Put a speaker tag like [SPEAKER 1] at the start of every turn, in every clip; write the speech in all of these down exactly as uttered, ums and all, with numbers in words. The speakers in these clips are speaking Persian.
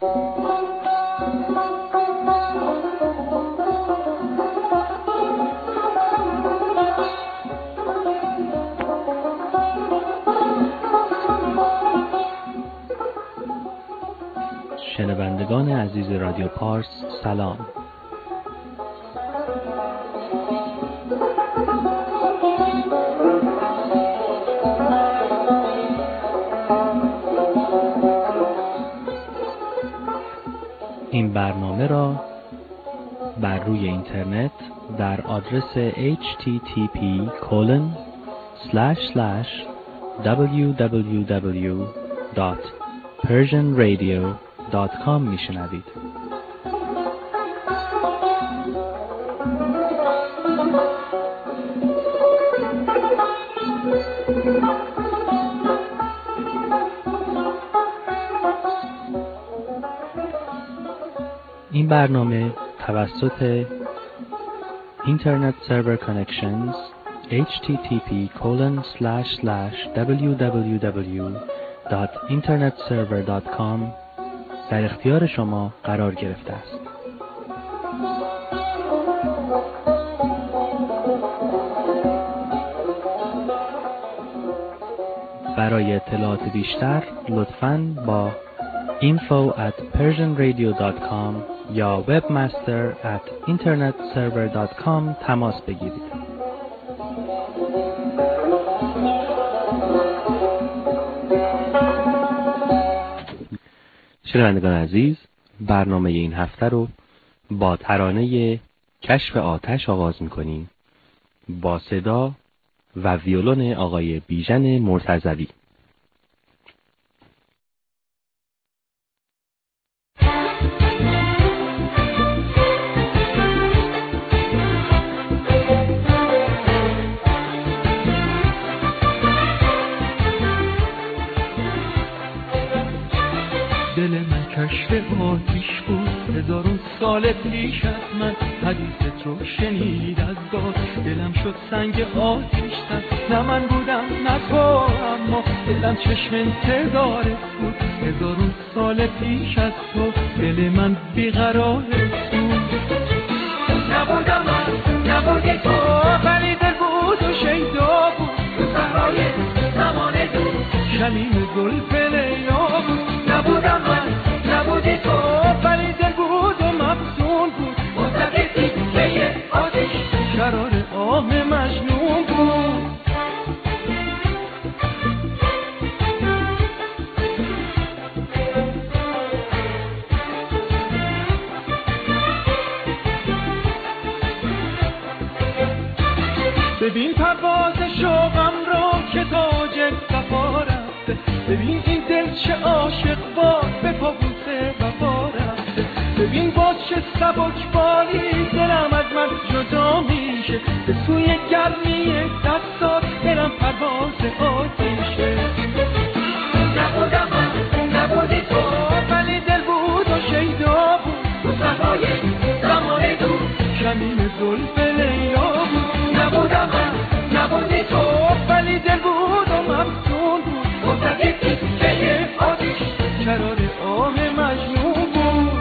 [SPEAKER 1] شنوندگان عزیز رادیو پارس سلام. این برنامه را بر روی اینترنت در آدرس اچ تی تی پی کلن اسلش اسلش دبلیو دبلیو دبلیو دات پرژن رادیو دات کام میشنوید. این برنامه توسط اینترنت سرور کانکشنز اچ تی تی پی کلن اسلش اسلش دبلیو دبلیو دبلیو دات اینترنت سرور دات کام در اختیار شما قرار گرفته است. برای اطلاعات بیشتر لطفاً با info at persian radio dot com یا webmaster at internet server dot com تماس بگیرید. شنوندگان عزیز، برنامه این هفته رو با ترانه کشف آتش آغاز می‌کنیم با صدا و ویولون آقای بیژن مرتضوی.
[SPEAKER 2] دل من کشف آتیش بود، هزارون سال پیش از من حدیثت رو شنید از باد. دلم شد سنگ آتیش تن، نه من بودم نه تو، اما دلم چشم انتظارت بود. هزارون سال پیش از تو دل من بیقرارت بود. نبودم من، نبودی تو، ولی دل بود و شیدا بود. تو صحرای زمان دور شمیم زلف لیلا بود. نبودم من، نبودی تو، ولی دل بود و مفزون بود. متقیدی که آتش شرار آه مجنون بود. ببین پرواز شوقم رو که تاج صفا رفته. ببین این دل چه عاشق باد به پابوس وفا رفته. ببین باز چه سبک باری دلم از من جدا میشه. به سوی گرمی دستات دلم پرواز آتیشه. نبودم من، نبودی تو، ولی دل بود و شیدا بود. تو صحرای زمان دور شمیم زلف لیلا بود. نبودم من، نبودی تو، ولی دل بود و مفتون بود. متقیدی که آتش شرار آه مجنون بود.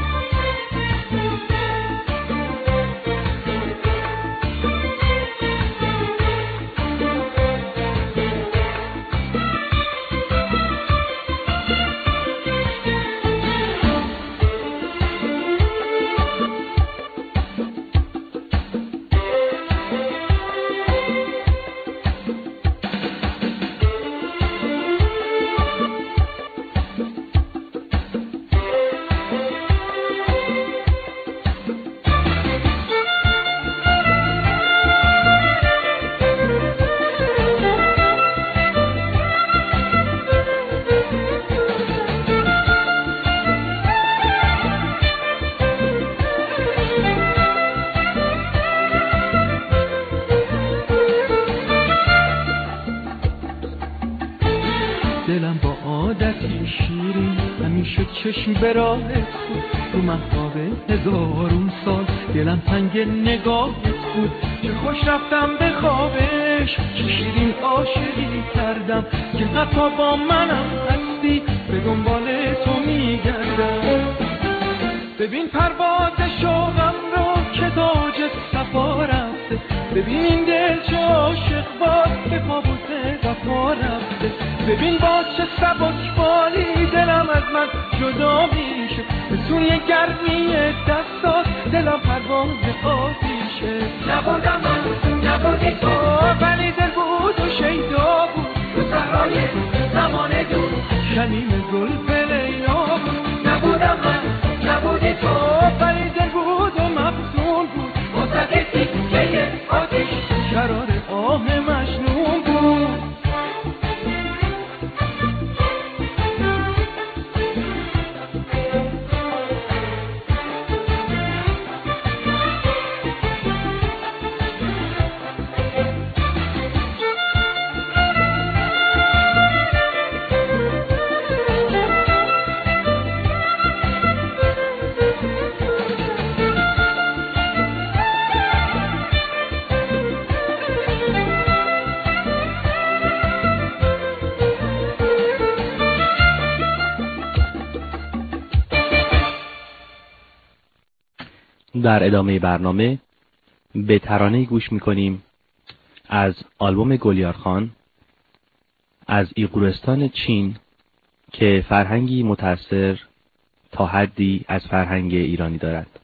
[SPEAKER 2] دلم با عادتی شیرین همیشه چشم به راهت بود. تو مهتاب هزارون سال دلم تنگ نگاهت بود. چه خوش رفتم به خوابش، چه شیرین عاشقی کردم که حتی با منم هستی به دنبال تو میگردم. ببین پرواز شوقم رو که تاج صفا رفته، ببین این دل چه عاشق باز به پابوس وفا رفته، ببین باز چه سبک بالی دلم از من جدا میشه، به سوی گرمی دستات دلم پرواز آتیشه. نبودم من نبودی تو، ولی دل بود و شیدا بود، تو صحرای زمان دور شمیم زلف لیلا بود. نبودم من نبودی تو، ولی دل بود و مفتون بود، وسط تیکه آتیش شرار آه مجنون بود.
[SPEAKER 1] در ادامه برنامه به ترانه‌ای گوش می‌کنیم از آلبوم گلیارخان از ایغورستان چین که فرهنگی متأثر تا حدی از فرهنگ ایرانی دارد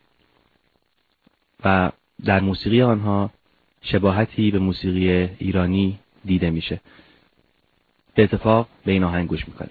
[SPEAKER 1] و در موسیقی آنها شباهتی به موسیقی ایرانی دیده میشه. به اتفاق به این آهنگ گوش می‌کنیم.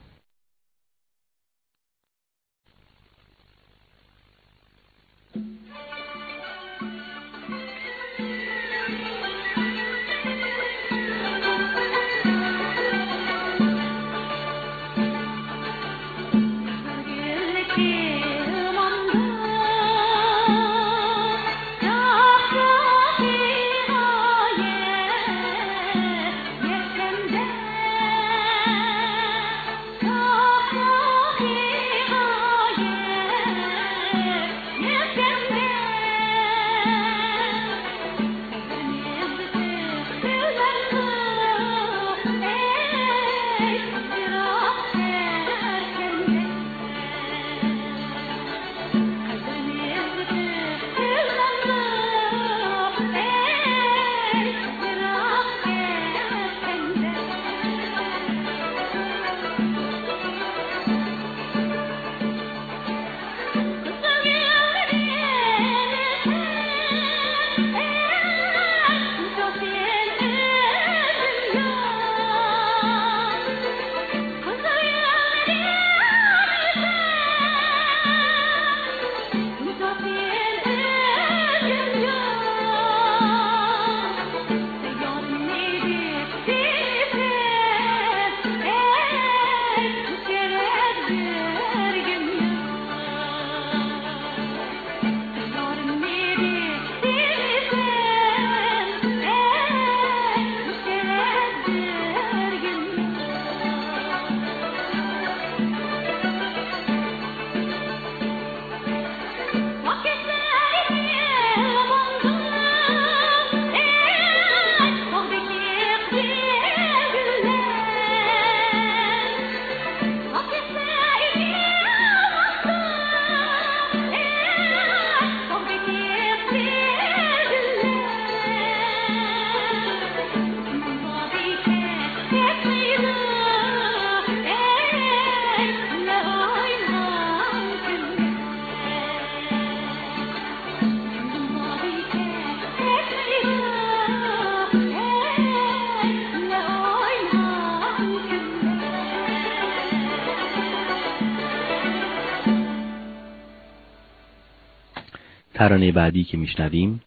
[SPEAKER 1] ترانه بعدی که میشنویم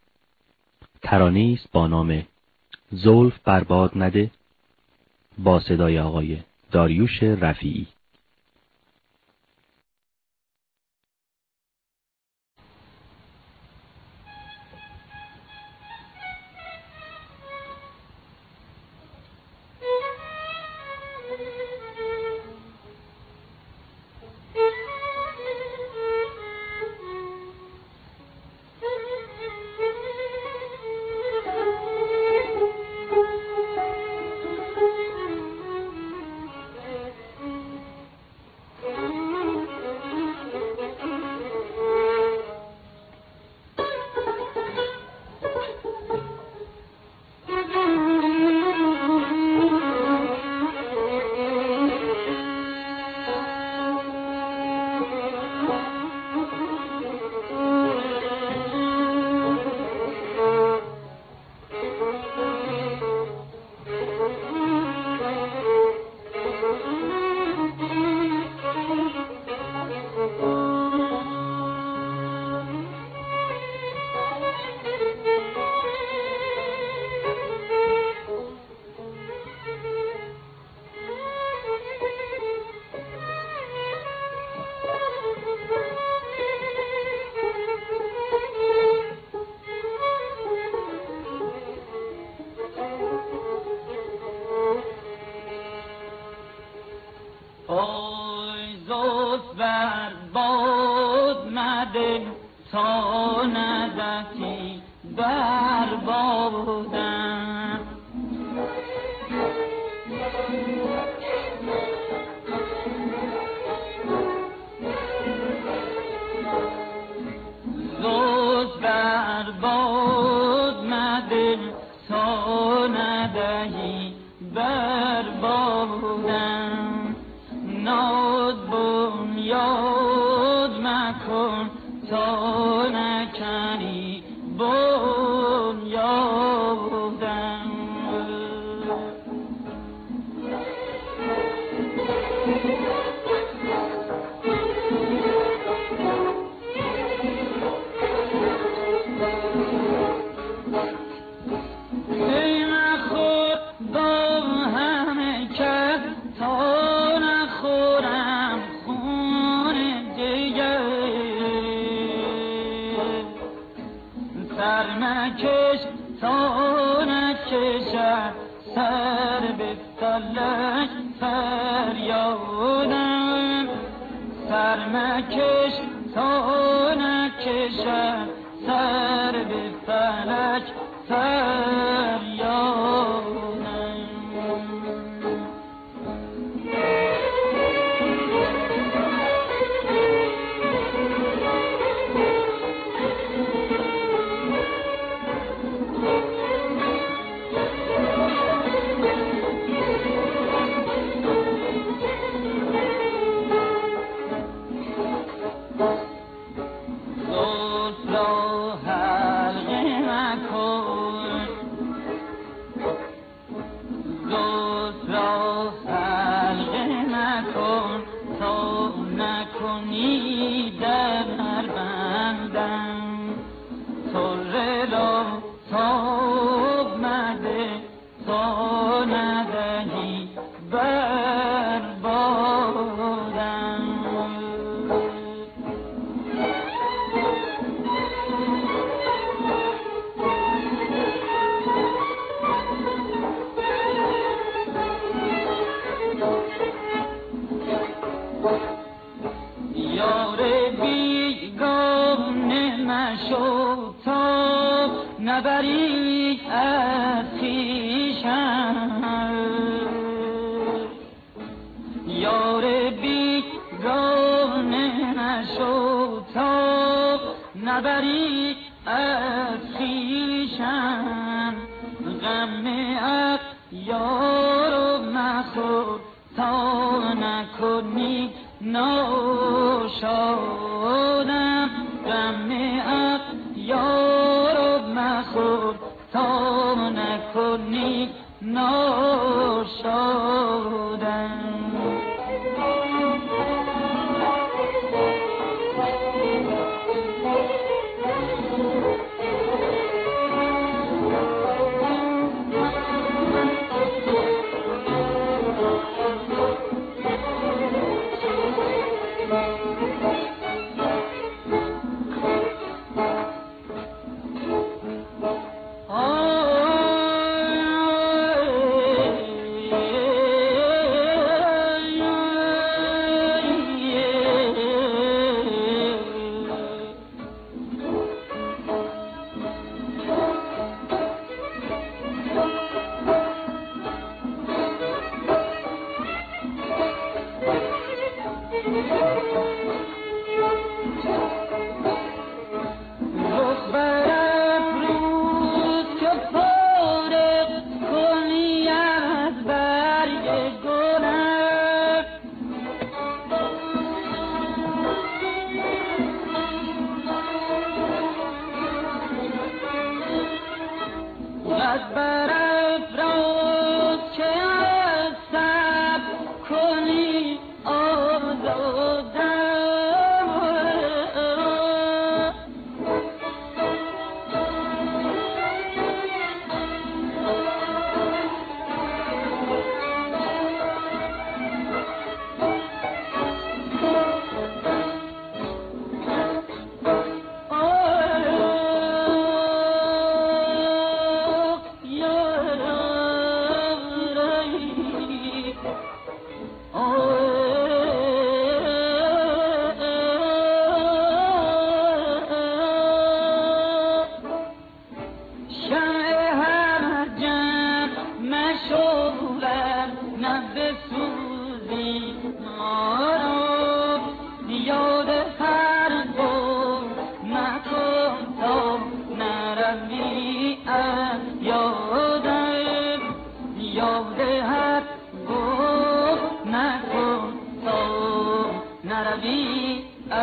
[SPEAKER 1] ترانه‌ای است با نام زلف برباد نده با صدای آقای داریوش رفیعی.
[SPEAKER 3] دل تا ندهی بربادم. زوز برباد مدل تا ندهی بربادم. ناد بنیاد مکن تا نکنی بنیادم. ای نخور با همه کس تا نخورم خون دیگر. سر مکش تا نکشد سر به فلک فریادم. سر مکش تا نکشد سر به فلک فریادم. نبری از خویشم یار بیگانه نشو تا نبری از خویشم. غم یارو مخور تا نکنی ناشادم. غم یارو مخور تا نکنی ناشادم.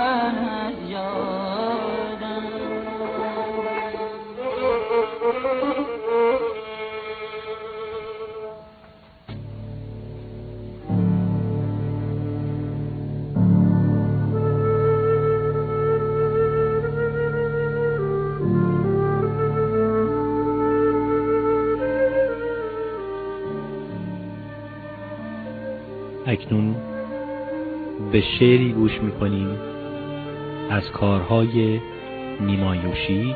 [SPEAKER 3] از یادم.
[SPEAKER 1] اکنون به شعری گوش می‌کنیم از کارهای نیما یوشیج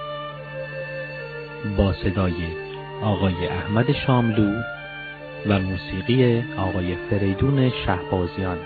[SPEAKER 1] با صدای آقای احمد شاملو و موسیقی آقای فریدون شهبازیان.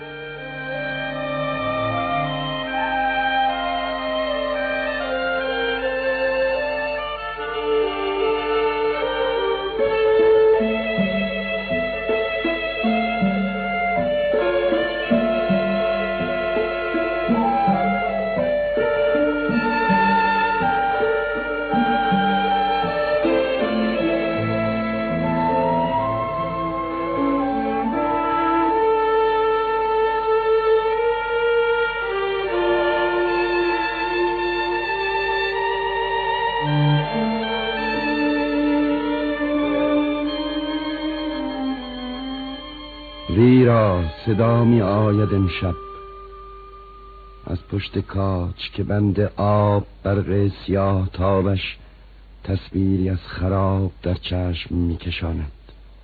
[SPEAKER 4] ریرا صدا می آید امشب از پشت کاج که بند آب برق سیاه تابش تصویری از خراب در چشم می کشاند.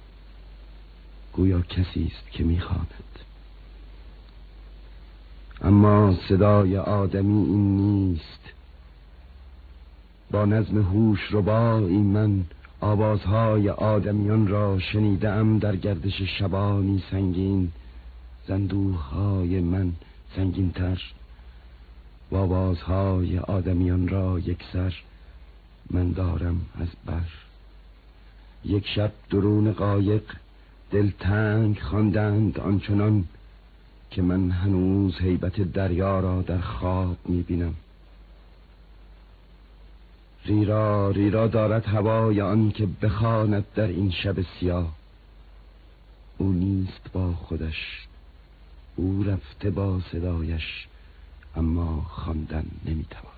[SPEAKER 4] گویا کسی است که می خواند، اما صدای آدمی این نیست. با نظم هوش ربایی من آوازهای آدمیان را شنیدم در گردش شبانی سنگین، زندوهای من سنگین تر و آوازهای آدمیان را یک سر من دارم از بر. یک شب درون قایق دلتنگ خواندند آنچنان که من هنوز هیبت دریا را در خواب میبینم. ریرا ریرا دارد هوای آن که بخواند در این شب سیاه. او نیست با خودش، او رفته با صدایش، اما خواندن نمیتواند.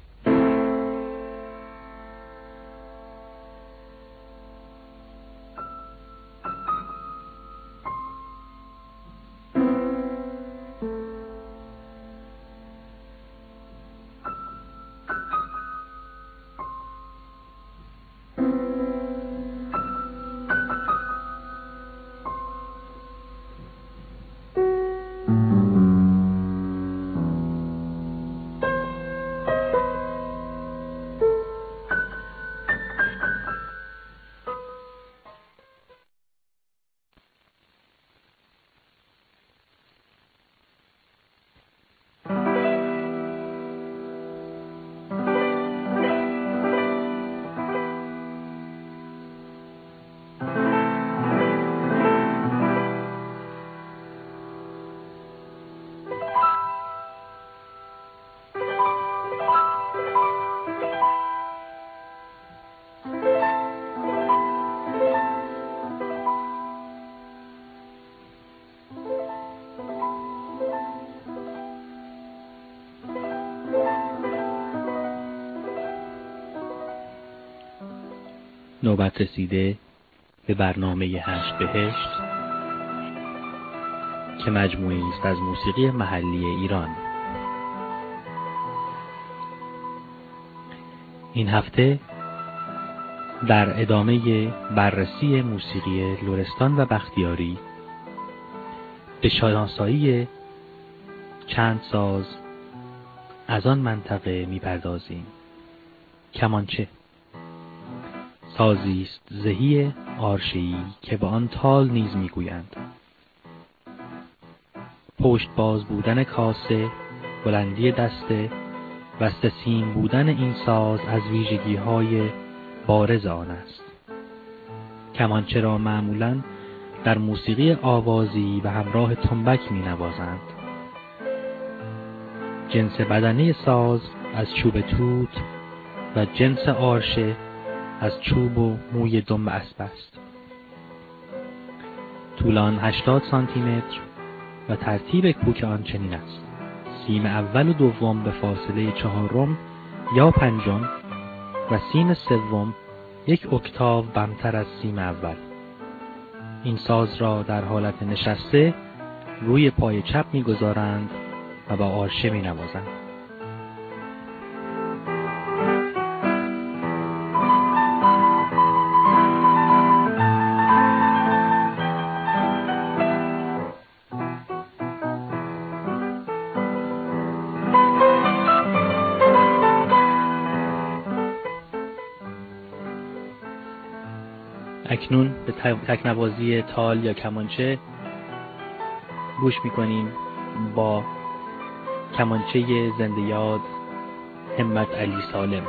[SPEAKER 1] نوبت رسیده به برنامه هشت بهشت که مجموعی است از موسیقی محلی ایران. این هفته در ادامه بررسی موسیقی لرستان و بختیاری به شناسایی چند ساز از آن منطقه می‌پردازیم. کمانچه سازی است زهی آرشه‌ای که به آن تال نیز میگویند. پشت باز بودن کاسه، بلندی دسته و سیم بودن این ساز از ویژگی‌های بارز آن است. کمانچه را معمولاً در موسیقی آوازی و همراه تنبک می‌نوازند. جنس بدنه ساز از چوب توت و جنس آرشه از چوب و موی دنب اسب است. طول آن هشتاد سانتی متر و ترتیب کوک آن چنین است: سیم اول و دوم به فاصله چهارم یا پنجم و سیم سوم یک اکتاو بمتر از سیم اول. این ساز را در حالت نشسته روی پای چپ می‌گذارند و با آرشه می‌نوازند. اکنون به تکنوازی تال یا کمانچه گوش میکنیم با کمانچه زنده یاد همت علی سالم.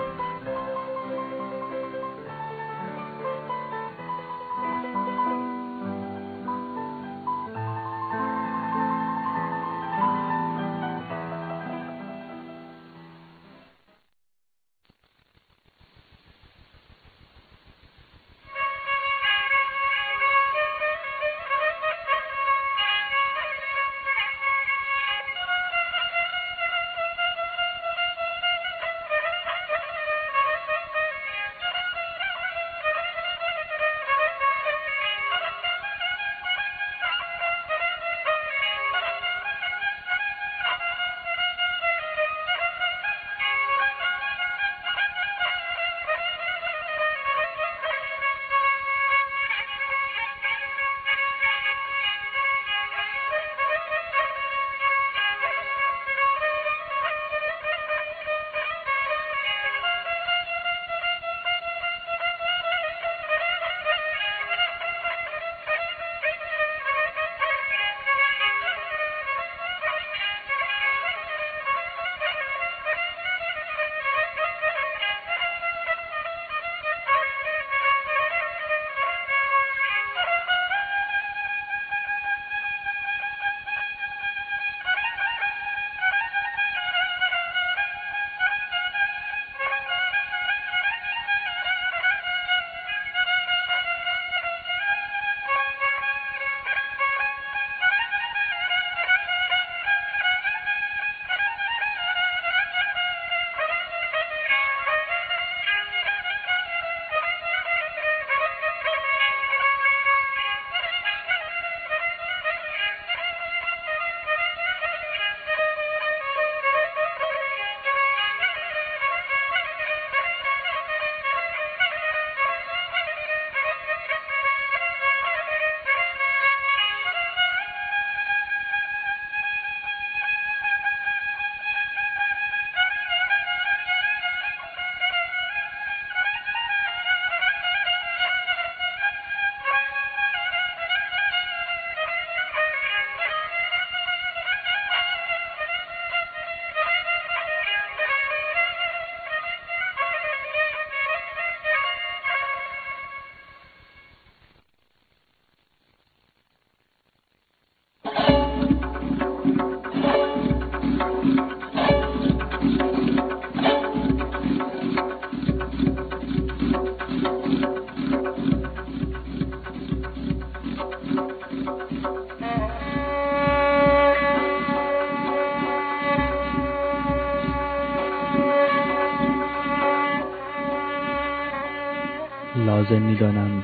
[SPEAKER 1] لازم می‌دانم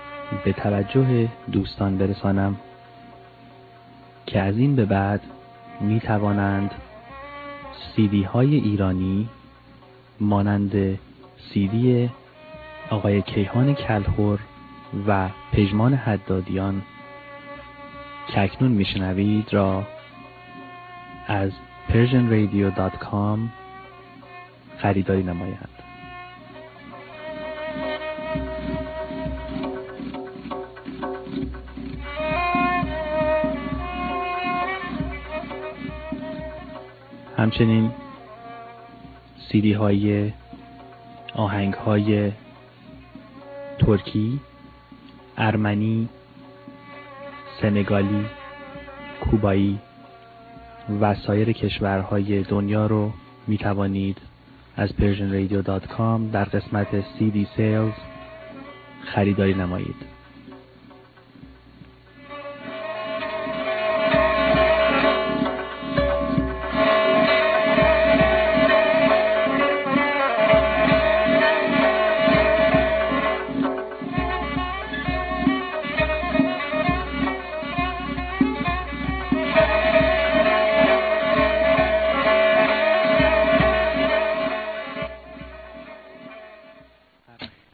[SPEAKER 1] به توجه دوستان برسانم که از این به بعد می توانند سیدی های ایرانی مانند سیدی آقای کیهان کلهر و پژمان حدادیان که اکنون میشنوید را از پرژن رادیو دات کام خریداری نمایند. همچنین سیدی های آهنگ های ترکی، ارمنی، سنگالی، کوبایی و سایر کشورهای دنیا رو می توانید از پرژن رادیو دات کام در قسمت سی دی سیلز خریداری نمایید.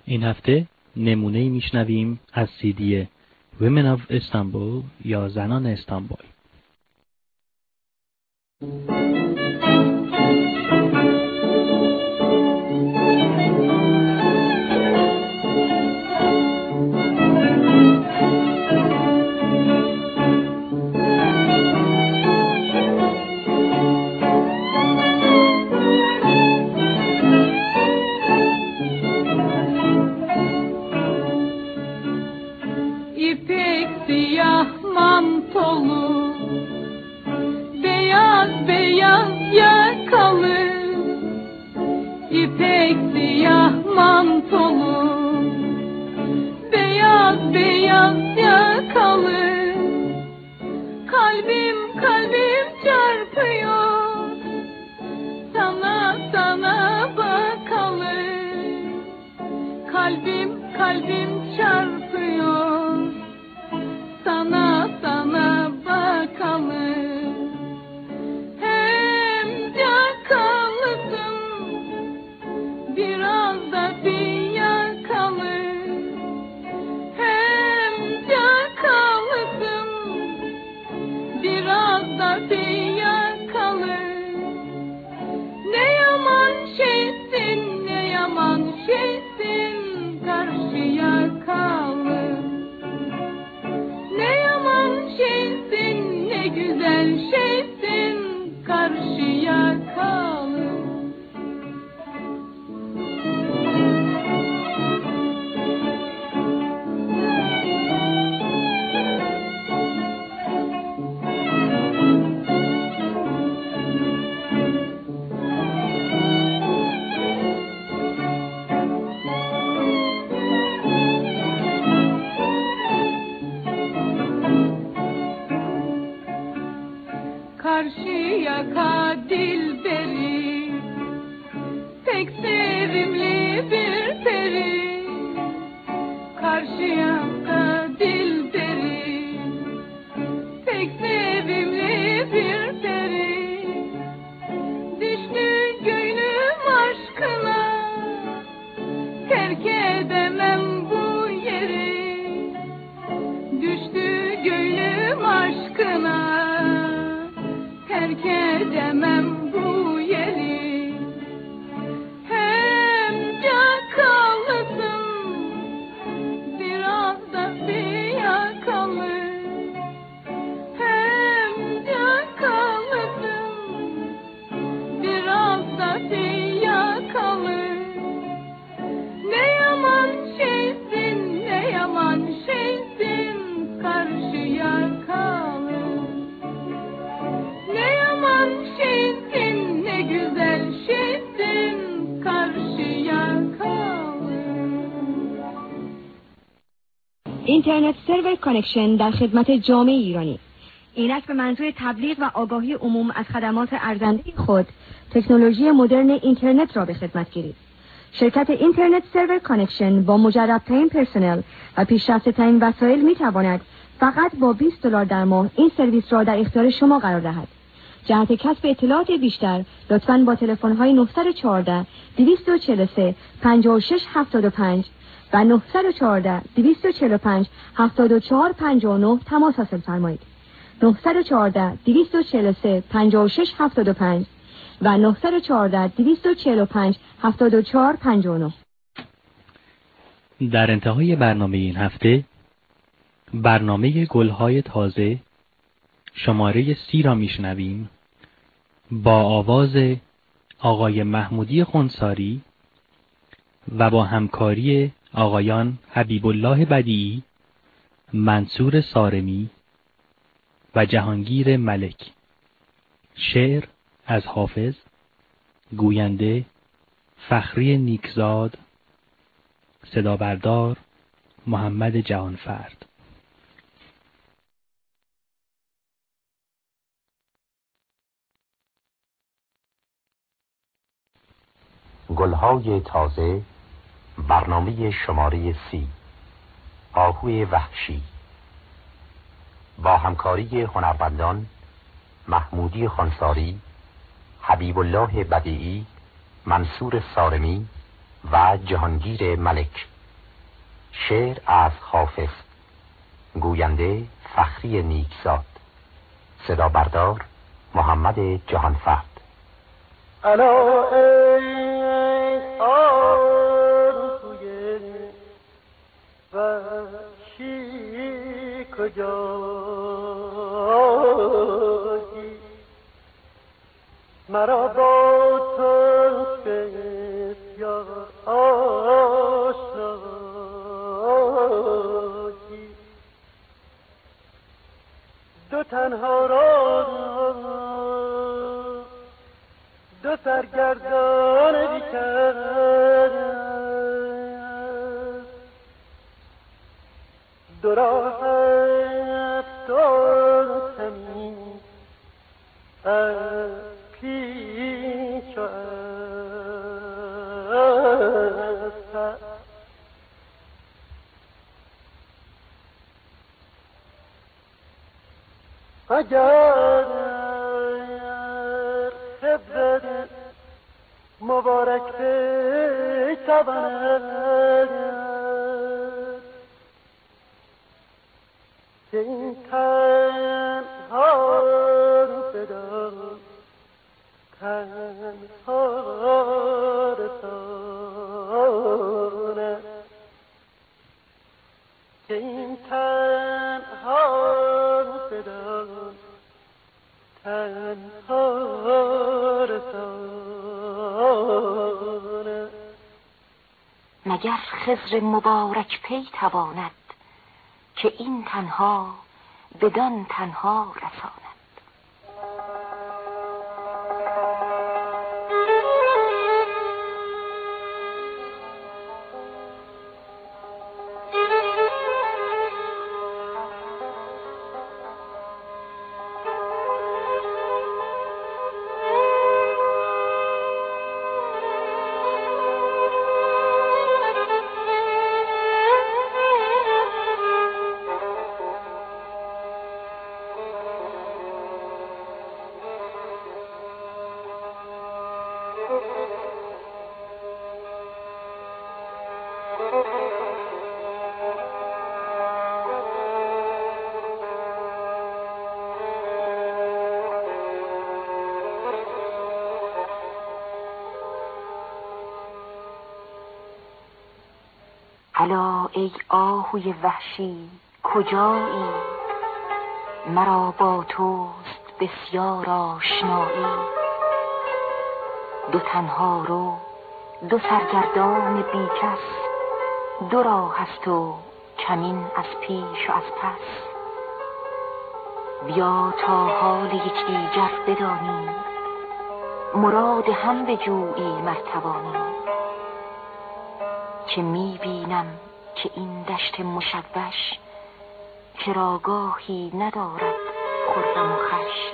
[SPEAKER 1] این هفته نمونه‌ای میشنویم از سیدی Women of Istanbul یا زنان استانبول.
[SPEAKER 5] اینترنت سرور کانکشن در خدمت جامعه ایرانی. این است به منظور تبلیغ و آگاهی عموم از خدمات ارزنده خود تکنولوژی مدرن اینترنت را به خدمت گیرید. شرکت اینترنت سرور کانکشن با مجرب‌ترین پرسنل و پیشرفته‌ترین وسایل می‌تواند فقط با بیست دلار در ماه این سرویس را در اختیار شما قرار دهد. جهت کسب اطلاعات بیشتر لطفاً با تلفن‌های نه یک چهار دو چهار سه پنج شش هفت پنج و نه یک چهار دو چهار پنج هفت چهار پنج نه تماس حاصل فرمایید. نه یک چهار دو چهار سه پنج شش هفت پنج و نه یک چهار دو چهار پنج هفت چهار پنج نه.
[SPEAKER 1] در انتهای برنامه این هفته برنامه گلهای تازه شماره سی را میشنویم با آواز آقای محمودی خنثاری و با همکاری آقایان حبیب الله بدیعی، منصور سارمی و جهانگیر ملک. شعر از حافظ، گوینده فخری نیکزاد، صدا بردار محمد جهانفرد.
[SPEAKER 6] گلهای تازه، برنامه شماره سی، آهوی وحشی، با همکاری هنرمندان محمودی خنثاری، حبیب الله بدیعی، منصور سارمی و جهانگیر ملک. شعر از حافظ. گوینده فخری نیکزاد. صدا بردار محمد جهانفرد.
[SPEAKER 2] الا ای آرزوی وحشی کجایی، مرا با تو بسیار آشنایی، دو تنها را دو سرگردان بیکرد، دو راه افتاد تمیز از پیش و از پس. اگر خبرت مبارک بتواند که این تنها بدان تنها رساند، که این تنها بدان تنها رساند.
[SPEAKER 7] مگر خضر مبارک پی تواند که این تنها بدان تنها رساند. الا ای آهوی وحشی کجایی، مرا با توست بسیار آشنایی، دو تنها رو دو سرگردان بیکس، دو راه است و کمین از پیش و از پس. بیا تا حال یکدیگر بدانیم، مراد هم بجویی مرتبانی، که می بینم که این دشت مشوش چراگاهی ندارد خرم و خوش.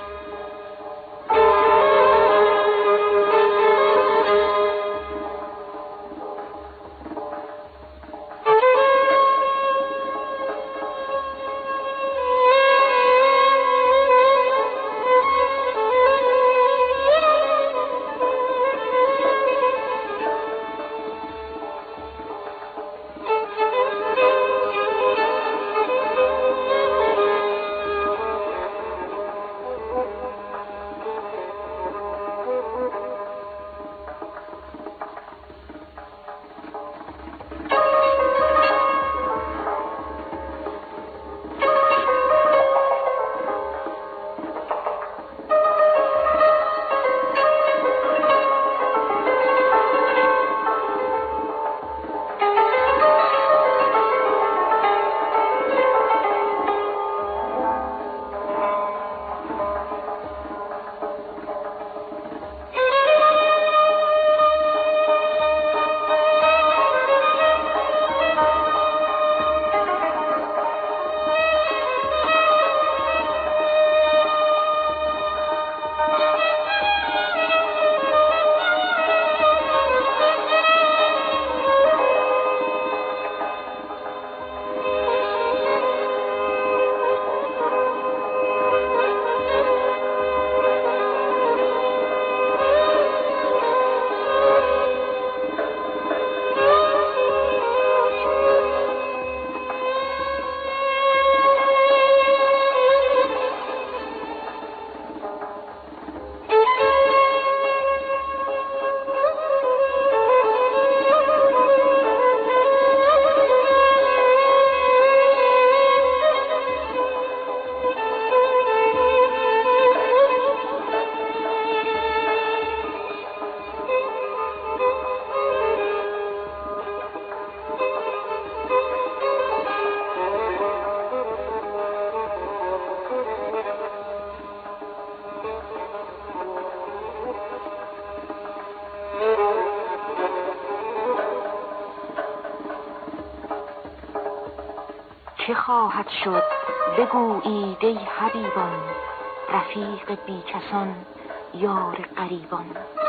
[SPEAKER 7] چه خواهد شد بگویید ای حبیبان، رفیق بیکسان یار غریبان.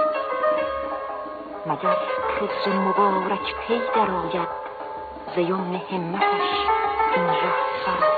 [SPEAKER 7] مگر خضر مبارک پی درآید، ز یمن همتش این ره سراید.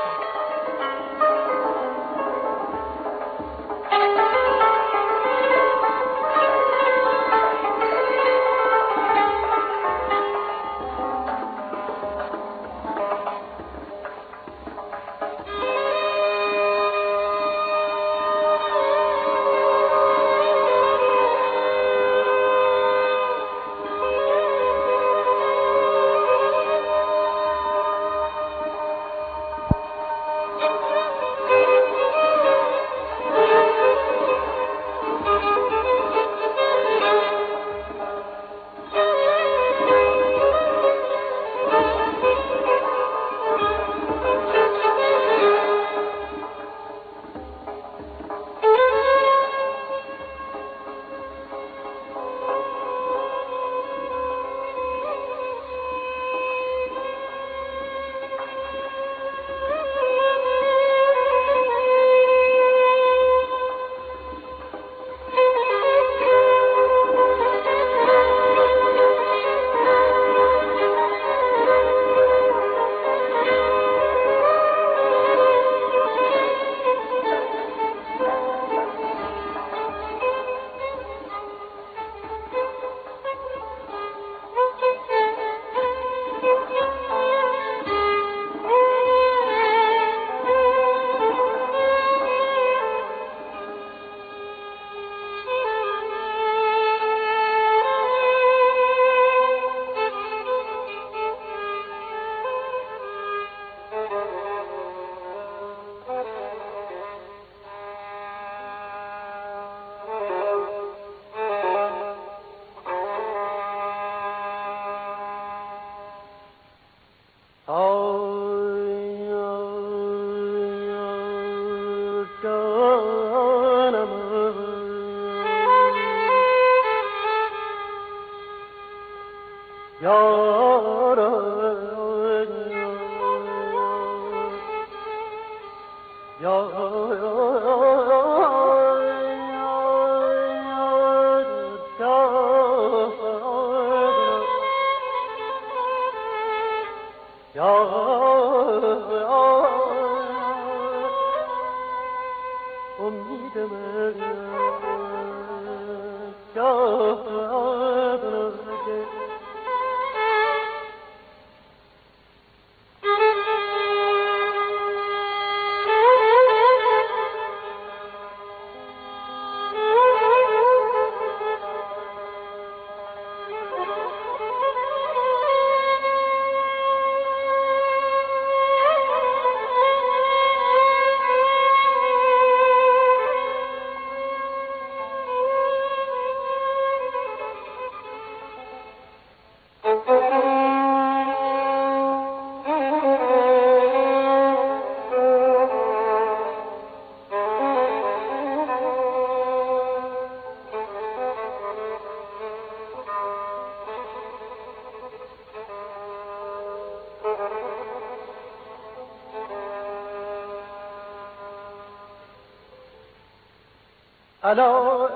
[SPEAKER 2] الا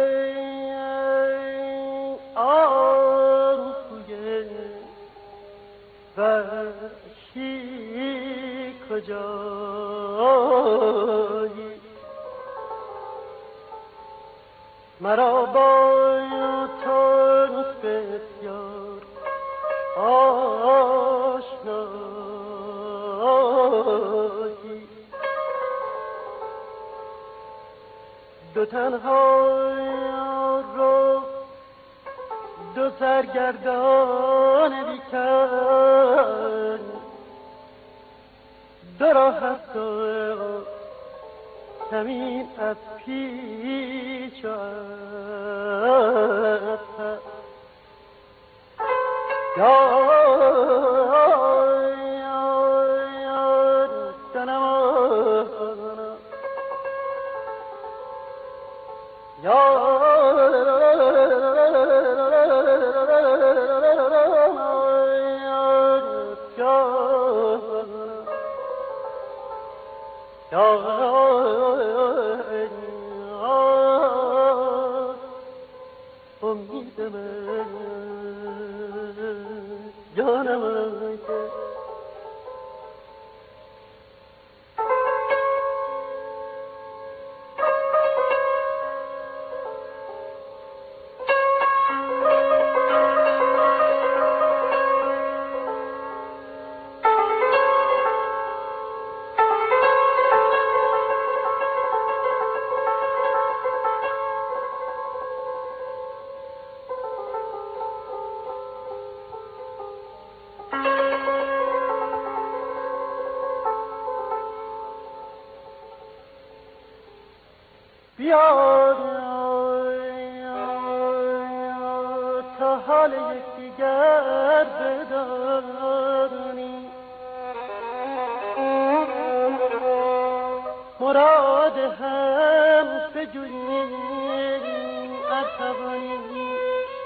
[SPEAKER 2] ای آرزوی وحشی کجایی، مرا با تو بسیار آشنایی، دو تنها رو دو سرگردان بیکن، دو راه هست و زمین از پیش و از پس. یا جانم بیا تا حال یکدیگر بدانی، مراد هم بجوییم از توانی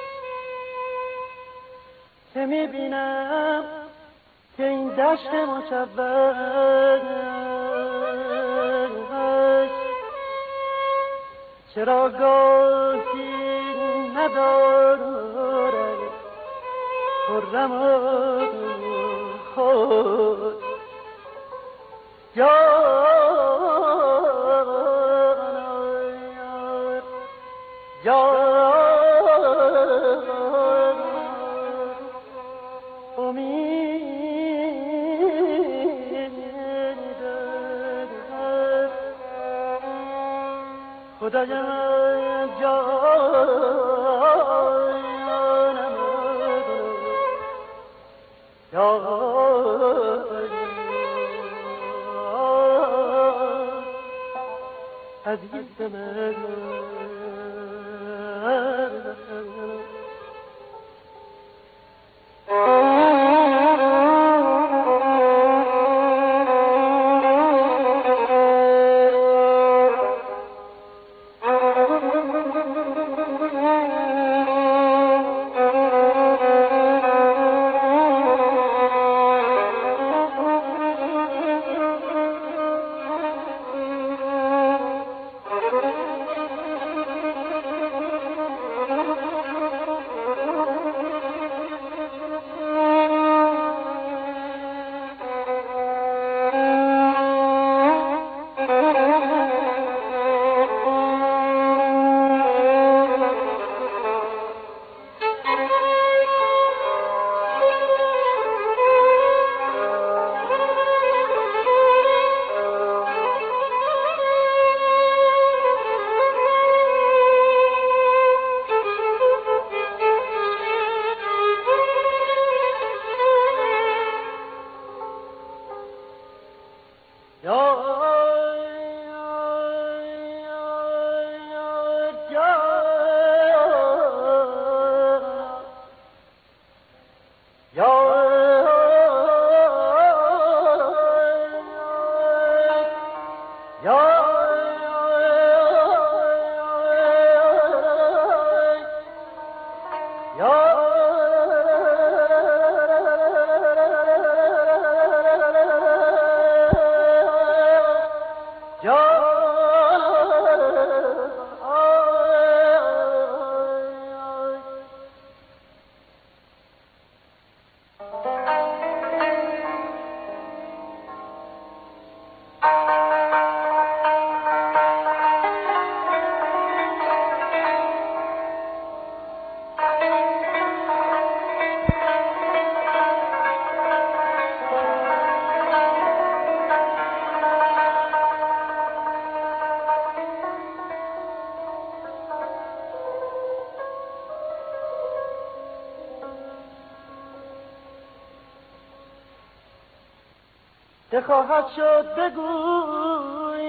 [SPEAKER 2] که میبینم که این دشت مشوش چرا گاهی ندارد خرم خود جان جان امید خدایم جانم جان عزیز من که خواهد شد بگوی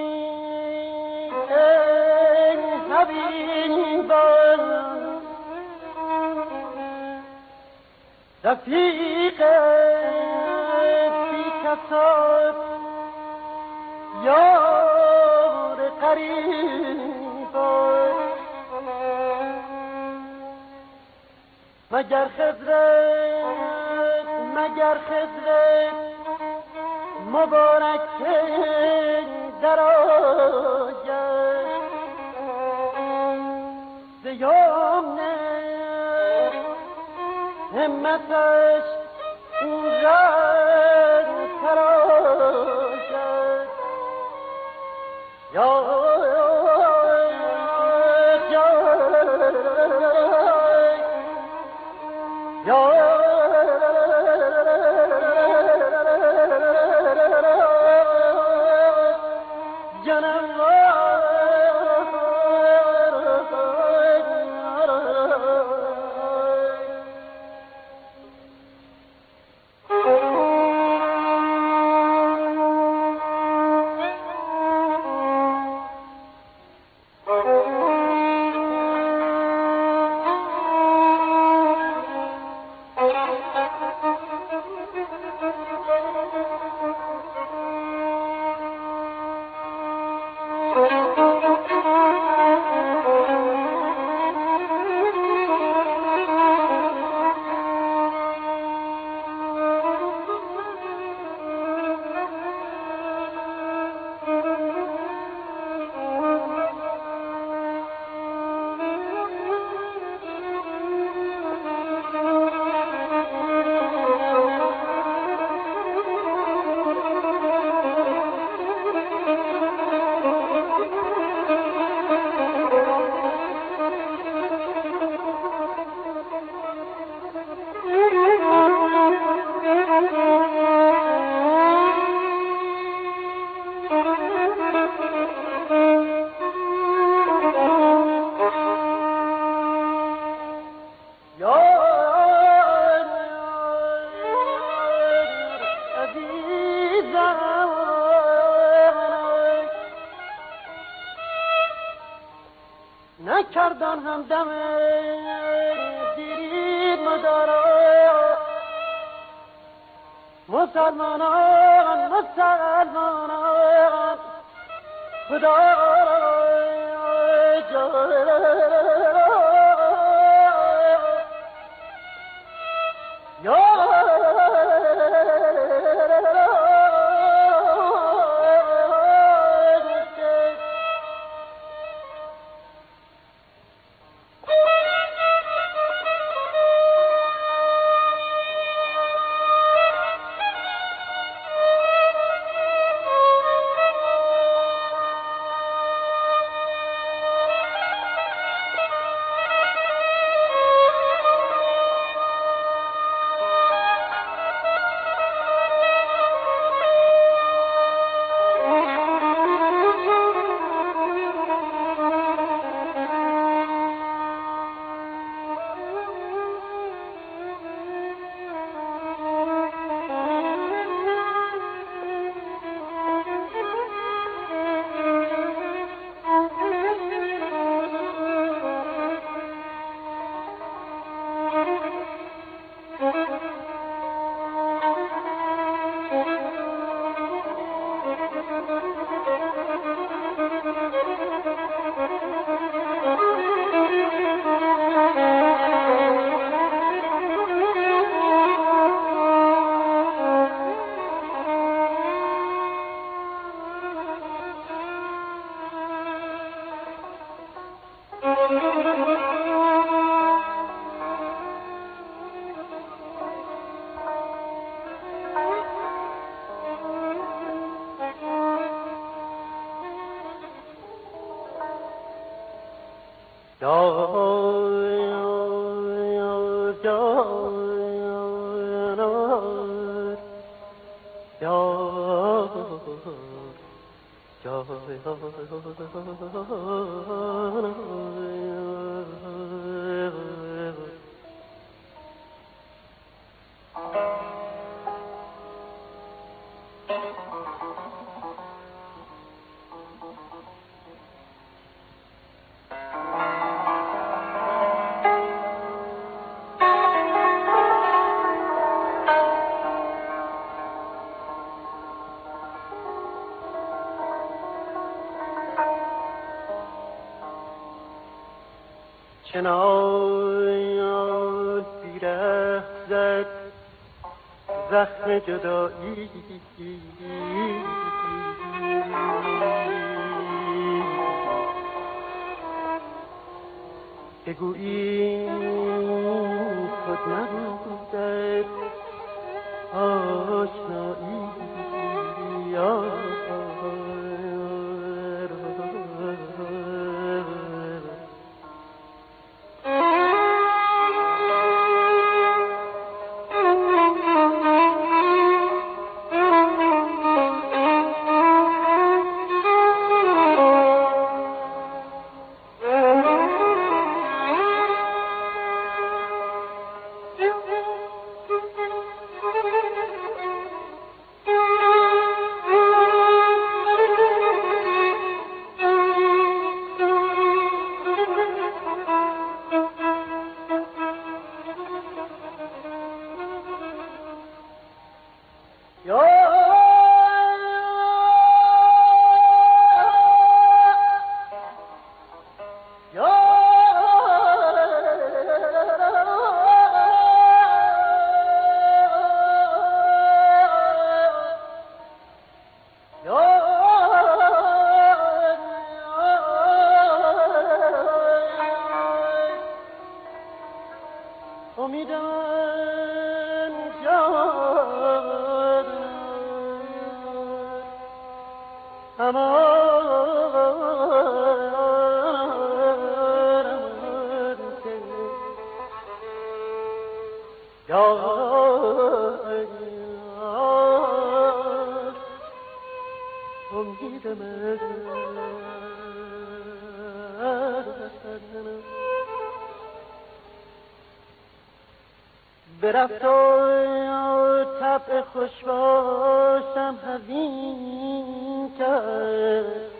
[SPEAKER 2] ای حبیبان رفیق بی کساد یار قریبان مگر خضرت مگر خضرت مبارک در آید زیام نه همتش اون رنگ تراشد یا نکردن همدم دیرید مدارا مسلمانان مسلمانان خدا یا چنان بیره زد زخم جدایی بگویی خود نبود در آشنایی برفت و طبع خوش باشم حزین کرد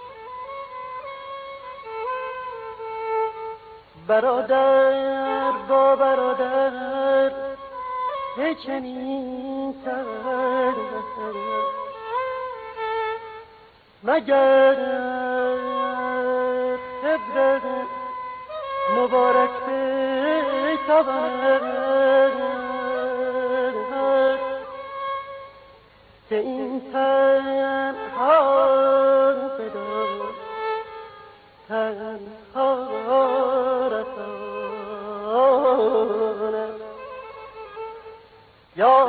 [SPEAKER 2] برادر با برادر چه چنین کرد مگر خبر مبارک بتواند که این تنها بدار تنها رساند یا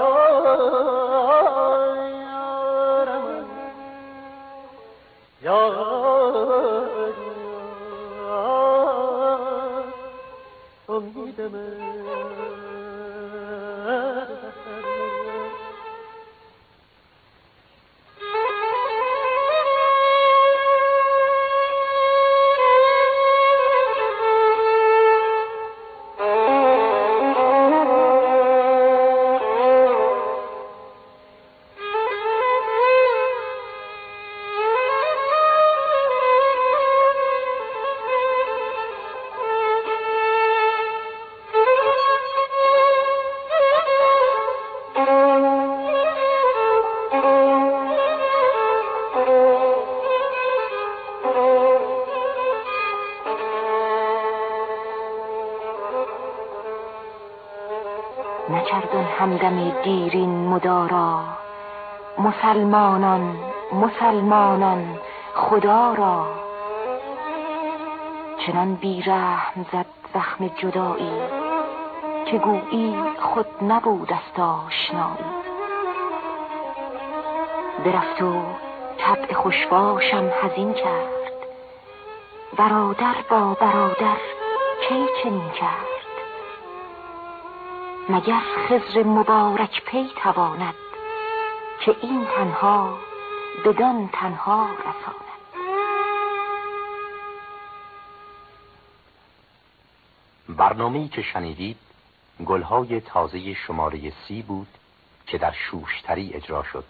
[SPEAKER 2] یارم یا امید من
[SPEAKER 7] نکردن همدم دیرین مدارا مسلمانان مسلمانان خدا را چنان بیرحم زد زخم جدایی که گویی خود نبود است آشنایی برفت و طبع خوشباشم حزین کرد برادر با برادر کی چنین کرد مگر خضر مبارک پی تواند که این تنها بدان تنها رساند.
[SPEAKER 6] برنامه‌ای که شنیدید گلهای تازه شماره سی بود که در شوشتری اجرا شد.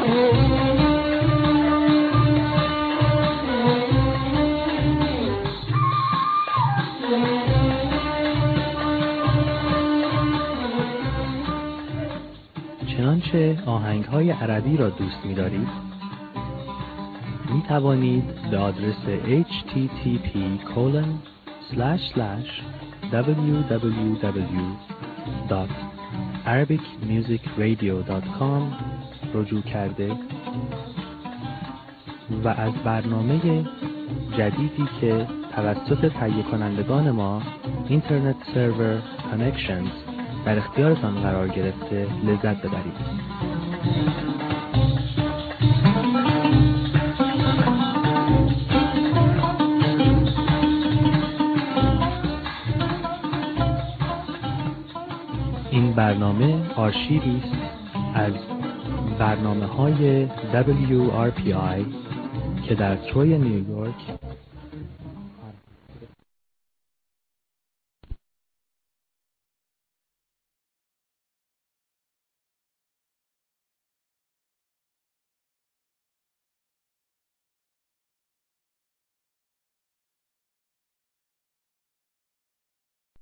[SPEAKER 1] چنانچه آهنگ‌های عربی را دوست می‌دارید، می توانید به آدرس اچ تی تی پی کلن اسلش اسلش دبلیو دبلیو دبلیو دات عربیک میوزیک رادیو دات کام رجوع کرده و از برنامه جدیدی که توسط تهیه کنندگان ما اینترنت سرور کانکشنز در اختیارتان قرار گرفته لذت ببرید. این برنامه آرشیوی است از برنامه‌های دبلیو آر پی آی که در تروی نیویورک